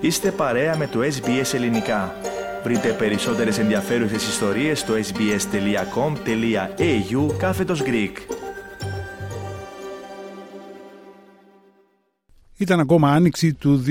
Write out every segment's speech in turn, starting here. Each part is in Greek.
Είστε παρέα με το SBS Ελληνικά. Βρείτε περισσότερες ενδιαφέρουσες ιστορίες στο sbs.com.au/Greek. Ήταν ακόμα άνοιξη του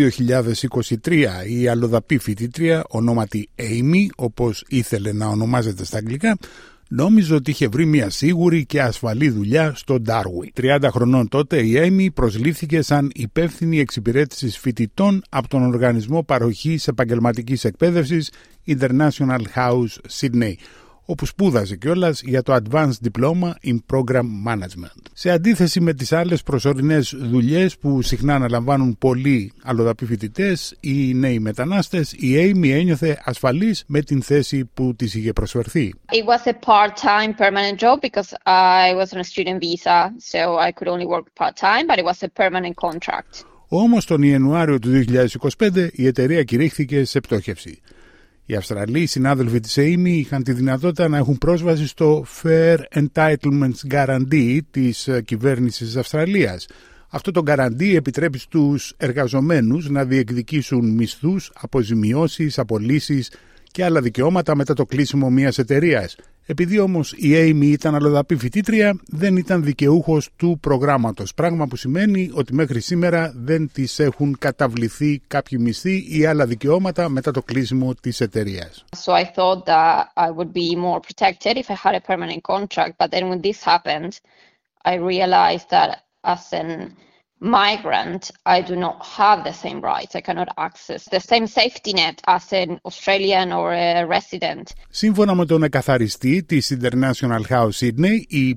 2023. Η αλλοδαπή φοιτήτρια, ονόματι Amy, όπως ήθελε να ονομάζεται στα αγγλικά, νόμιζε ότι είχε βρει μια σίγουρη και ασφαλή δουλειά στο Darwin. 30 χρονών τότε η Amy προσλήφθηκε σαν υπεύθυνη εξυπηρέτησης φοιτητών από τον Οργανισμό Παροχής Επαγγελματικής Εκπαίδευσης International House Sydney, όπου σπούδασε κιόλας για το Advanced Diploma in Program Management. Σε αντίθεση με τις άλλες προσωρινές δουλειές που συχνά αναλαμβάνουν πολλοί αλλοδαποί φοιτητές ή νέοι μετανάστες, η Amy ένιωθε ασφαλής με την θέση που της είχε προσφερθεί. It was a part-time permanent job because I was on a student visa, so I could only work part-time, but it was a permanent contract. Όμως τον Ιανουάριο του 2025 η εταιρεία κηρύχθηκε σε πτώχευση. Οι Αυστραλοί συνάδελφοι της Amy είχαν τη δυνατότητα να έχουν πρόσβαση στο Fair Entitlements Guarantee της κυβέρνησης της Αυστραλίας. Αυτό το guarantee επιτρέπει στους εργαζομένους να διεκδικήσουν μισθούς, αποζημιώσεις, απολύσεις και άλλα δικαιώματα μετά το κλείσιμο μιας εταιρείας. Επειδή όμως η Amy ήταν αλλοδαπή φοιτήτρια, δεν ήταν δικαιούχος του προγράμματος, πράγμα που σημαίνει ότι μέχρι σήμερα δεν της έχουν καταβληθεί κάποιοι μισθοί ή άλλα δικαιώματα μετά το κλείσιμο της εταιρείας. So I thought that I would be more protected if I had a permanent contract, but then when this happened, I realized that as an migrant, I do not have the same rights. I cannot access the same safety net as an Australian or a resident. Σύμφωνα με τον εκαθαριστή της International House Sydney, η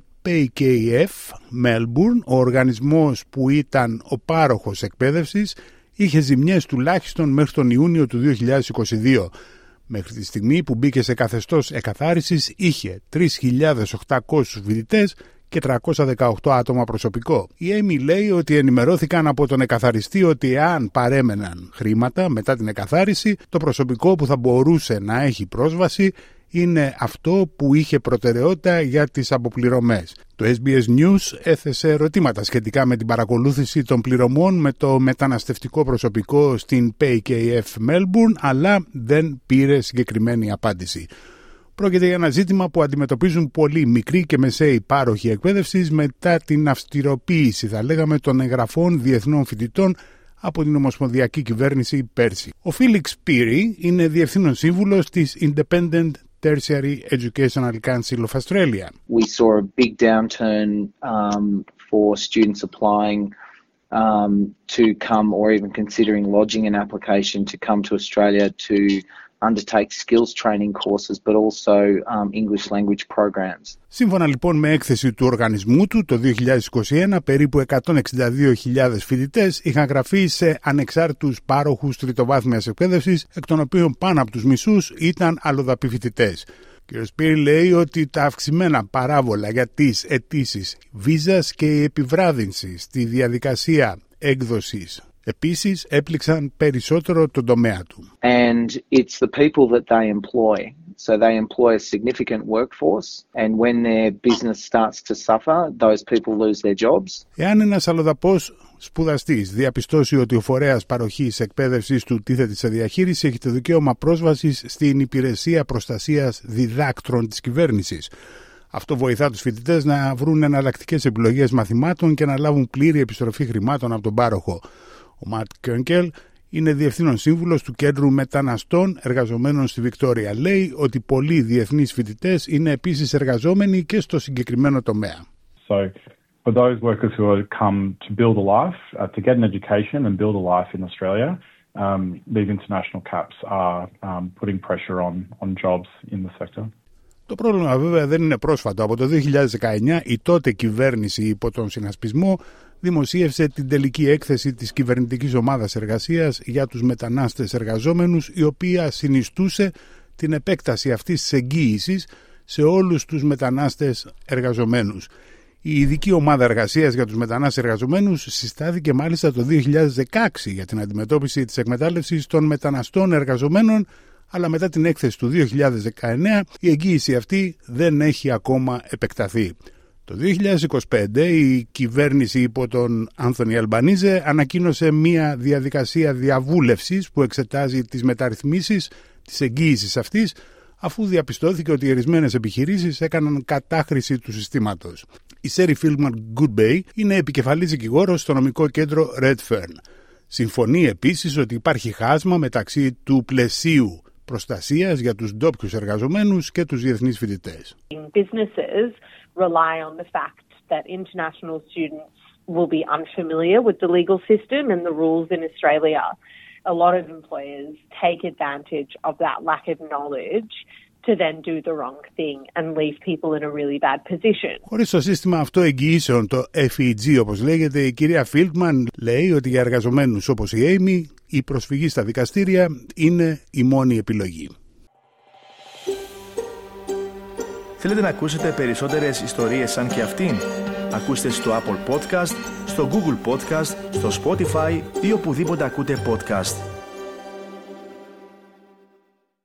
PKF Melbourne, ο οργανισμός που ήταν ο πάροχος εκπαίδευσης, είχε ζημιές τουλάχιστον μέχρι τον Ιούνιο του 2022. Μέχρι τη στιγμή που μπήκε σε καθεστώς εκαθάρισης είχε 3.800 φοιτητές και 318 άτομα προσωπικό. Η Amy λέει ότι ενημερώθηκαν από τον εκαθαριστή ότι αν παρέμεναν χρήματα μετά την εκαθάριση, το προσωπικό που θα μπορούσε να έχει πρόσβαση είναι αυτό που είχε προτεραιότητα για τις αποπληρωμές. Το SBS News έθεσε ερωτήματα σχετικά με την παρακολούθηση των πληρωμών με το μεταναστευτικό προσωπικό στην PKF Melbourne, αλλά δεν πήρε συγκεκριμένη απάντηση. Πρόκειται για ένα ζήτημα που αντιμετωπίζουν πολλοί μικροί και μεσαίοι πάροχοι εκπαίδευσης μετά την αυστηροποίηση, θα λέγαμε, των εγγραφών διεθνών φοιτητών από την Ομοσπονδιακή Κυβέρνηση πέρσι. Ο Φίλιξ Πίρι είναι διευθύνων σύμβουλος της Independent Tertiary Educational Council of Australia. We saw a big downturn for students applying to come or even considering lodging an application to come to Australia to undertake skills training courses, but also English language programs. Σύμφωνα λοιπόν με έκθεση του οργανισμού του, το 2021 περίπου 162.000 φοιτητές είχαν γραφεί σε ανεξάρτητους πάροχους τριτοβάθμιας εκπαίδευσης, εκ των οποίων πάνω από τους μισούς ήταν αλλοδαποί φοιτητές. Ο κ. Σπύρη λέει ότι τα αυξημένα παράβολα για τις αιτήσεις βίζας και η επιβράδυνση στη διαδικασία έκδοσης επίσης έπληξαν περισσότερο τον τομέα του. And it's the people that they employ. So they employ a significant workforce and when their business starts to suffer, those people lose their jobs. Εάν ένας αλλοδαπός σπουδαστής διαπιστώσει ότι ο φορέας παροχής εκπαίδευσης του τίθεται σε διαχείριση, έχει το δικαίωμα πρόσβασης στην υπηρεσία προστασίας διδάκτρων της κυβέρνησης. Αυτό βοηθά τους φοιτητές να βρουν εναλλακτικές επιλογές μαθημάτων και να λάβουν πλήρη επιστροφή χρημάτων από τον πάροχο. Ο Ματ Κέρκελ είναι διευθύνων σύμβουλος του Κέντρου Μεταναστών Εργαζομένων στη Βικτόρια. Λέει ότι πολλοί διεθνείς φοιτητές είναι επίσης εργαζόμενοι και στο συγκεκριμένο τομέα. So for those workers who have come to build a life, to get an education and build a life in Australia, these international caps are putting pressure on jobs in the sector. Το πρόβλημα βέβαια δεν είναι πρόσφατο. Από το 2019 η τότε κυβέρνηση υπό τον συνασπισμό δημοσίευσε την τελική έκθεση της κυβερνητικής ομάδας εργασίας για τους μετανάστες εργαζόμενους, η οποία συνιστούσε την επέκταση αυτής της εγγύησης σε όλους τους μετανάστες εργαζομένους. Η ειδική ομάδα εργασίας για τους μετανάστες εργαζομένους συστάθηκε μάλιστα το 2016 για την αντιμετώπιση της εκμετάλλευσης των μεταναστών εργαζομένων, αλλά μετά την έκθεση του 2019 η εγγύηση αυτή δεν έχει ακόμα επεκταθεί. Το 2025 η κυβέρνηση υπό τον Άνθονι Αλμπανίζε ανακοίνωσε μια διαδικασία διαβούλευσης που εξετάζει τις μεταρρυθμίσεις της εγγύησης αυτής, αφού διαπιστώθηκε ότι ορισμένες επιχειρήσεις έκαναν κατάχρηση του συστήματος. Η Σέρι Φίλμαν Goodbay είναι επικεφαλής δικηγόρος στο νομικό κέντρο Redfern. Συμφωνεί επίσης ότι υπάρχει χάσμα μεταξύ του πλαισίου προστασίας για τους ντόπιους εργαζομένους και τους διεθνείς φοιτητές. Businesses rely on the fact that international students will be unfamiliar with the legal system and the rules in Australia. A lot of employers take advantage of that lack of knowledge to then do the wrong thing and leave people in a really bad position. Χωρίς το σύστημα αυτό εγγυήσεων, το FEG όπως λέγεται, η κυρία Φίλτμαν λέει ότι για εργαζομένους όπως η Amy η προσφυγή στα δικαστήρια είναι η μόνη επιλογή. Θέλετε να ακούσετε περισσότερες ιστορίες σαν και αυτήν? Ακούστε στο Apple Podcast, στο Google Podcast, στο Spotify ή οπουδήποτε ακούτε podcast.